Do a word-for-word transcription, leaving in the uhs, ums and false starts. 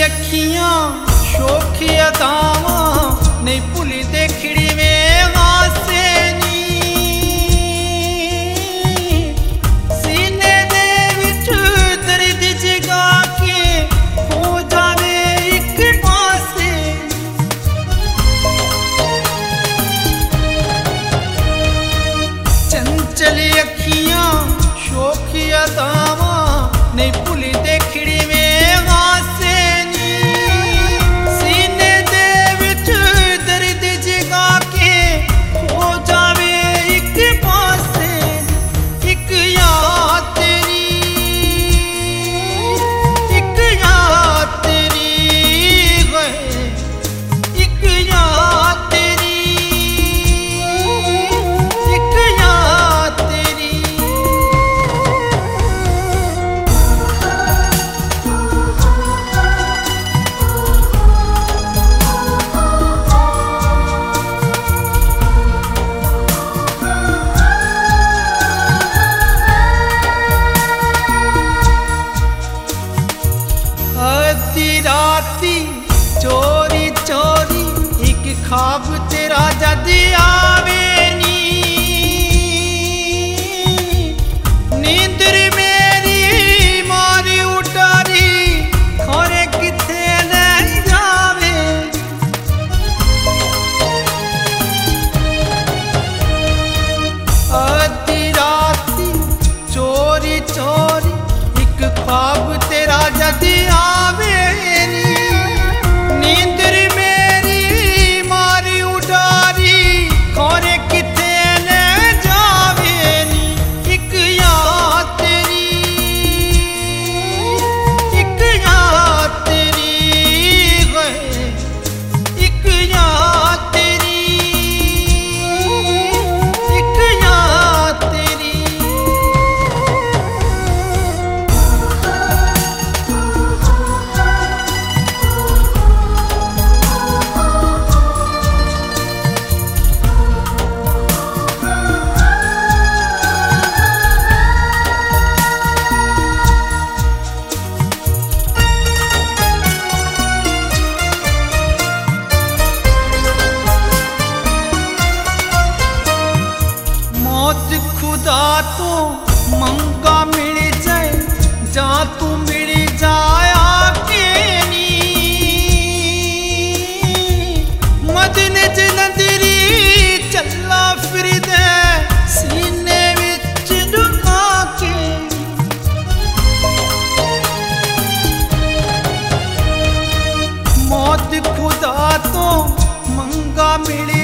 अखियां शोखी अदावा नहीं भुली देखड़ी वे हासे नी सीने दे विच दर्द जगा के हो जावे एक पासे चंचल अखियां शोखी अदावा नहीं भुली देखड़ी वे हासे नी सीने दे विच दर्द जगा के हो जावे एक पासे एक याद तेरी एक याद तेरी है एक याद तेरी एक याद तेरी आधी राती चोरी चोरी एक ख्वाब तेरा जद आवे नी नींदर मेरी मारी उटारी खोरे किथे ले जावे आधी राती चोरी चोरी एक ख्वाब तेरा जद आवे नी नींदर मेरी मारी उडारी खोरे किथे ले जावे नी एक याद तेरी एक याद तेरी है एक याद तेरी एक याद तेरी मौत खुदा तो मंगा मिल जाए जा तू मिल जाया के नी मदन जलंधरी चला फिर दे सीने विच ढुका के मौत खुदा तो मंगा मिल